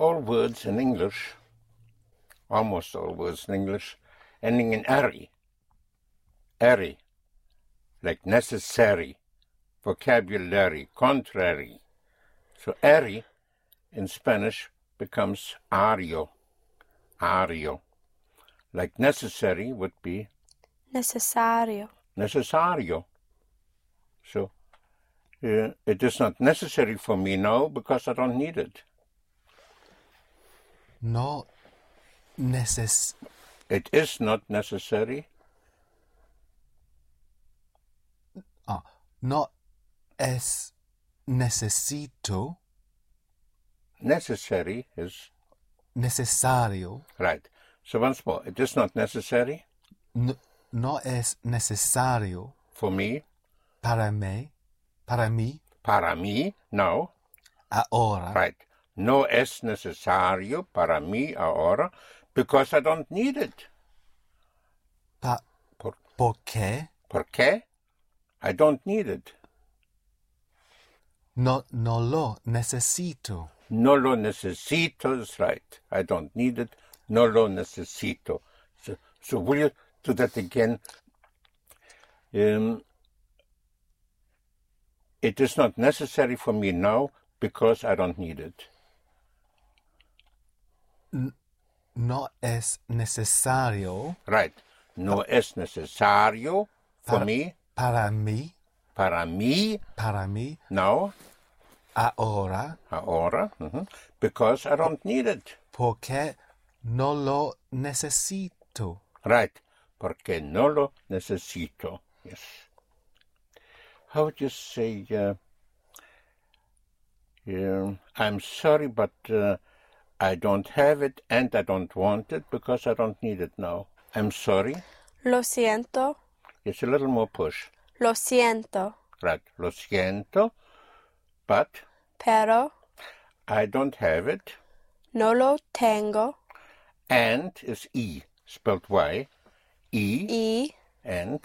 all words in English, almost all words in English, ending in "-ery", like necessary, vocabulary, contrary. So "ery" in Spanish becomes "ario", like necessary would be necesario. So it is not necessary for me now because I don't need it. It is not necessary. No es necesito. Necessary is necesario. Right. So once more, it is not necessary. No es necesario. For me. Para mí. Para mí, no. Ahora. Right. No es necesario para mí ahora because I don't need it. ¿Por qué? ¿Por qué? I don't need it. No lo necesito. No lo necesito is right. I don't need it. No lo necesito. So will you do that again? It is not necessary for me now because I don't need it. No es necesario. Right. No es necesario for me. Para mí. Para mí. No. Ahora. Because I don't need it. Porque no lo necesito. Right. Porque no lo necesito. Yes. How would you say, I'm sorry, but I don't have it and I don't want it because I don't need it now. I'm sorry. Lo siento. It's a little more push. Lo siento. Right. Lo siento, but pero I don't have it. No lo tengo. And is E, spelled Y. E. And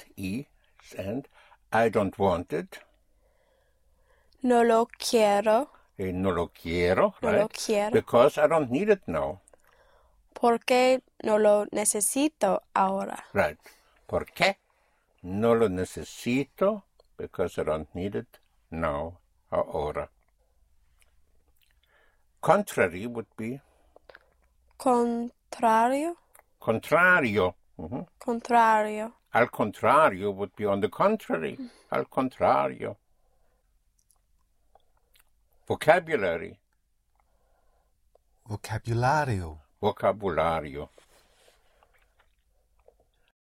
I don't want it. No lo quiero. No lo quiero, no right? Lo quiero. Because I don't need it now. Porque no lo necesito ahora. Right. Porque no lo necesito because I don't need it now, ahora. Contrary would be? Contrario. Mm-hmm. Contrario. Al contrario would be on the contrary. Al contrario. Vocabulary. Vocabulario.